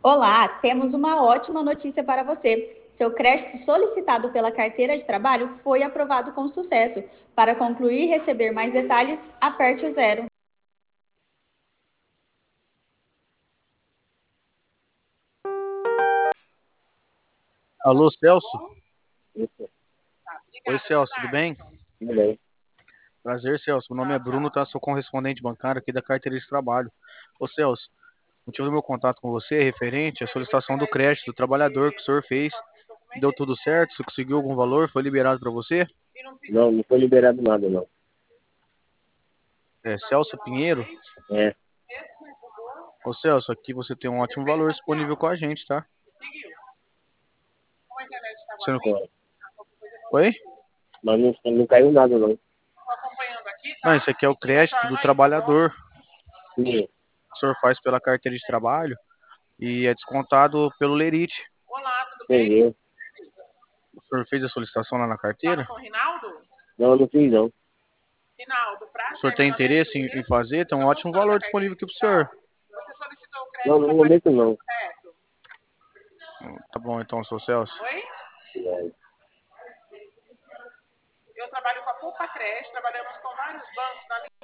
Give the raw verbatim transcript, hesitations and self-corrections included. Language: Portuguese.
Olá, temos uma ótima notícia para você. Seu crédito solicitado pela carteira de trabalho foi aprovado com sucesso. Para concluir e receber mais detalhes, aperte o zero. Alô, Celso? Isso, Oi, Celso, tudo bem? tudo bem. Prazer, Celso. Meu nome é Bruno, tá? Sou correspondente bancário aqui da carteira de trabalho. Ô, Celso, o motivo do meu contato com você é referente à solicitação do crédito do trabalhador que o senhor fez. Deu tudo certo? Você conseguiu algum valor? Foi liberado para você? Não, não foi liberado nada, não. É, Celso Pinheiro? É, Ô, Celso, aqui você tem um ótimo valor disponível com a gente, tá? Você não... ó, Oi? mas não, não caiu nada, não. Não, esse aqui é o crédito do trabalhador Sim, que o senhor faz pela carteira de trabalho e é descontado pelo Lerite. entendeu? O senhor fez a solicitação lá na carteira? Não, não fiz, não. O senhor tem interesse em, em fazer? Tem um ótimo valor disponível aqui para o senhor. Não, no momento, não. Tá bom, então, seu Celso. É.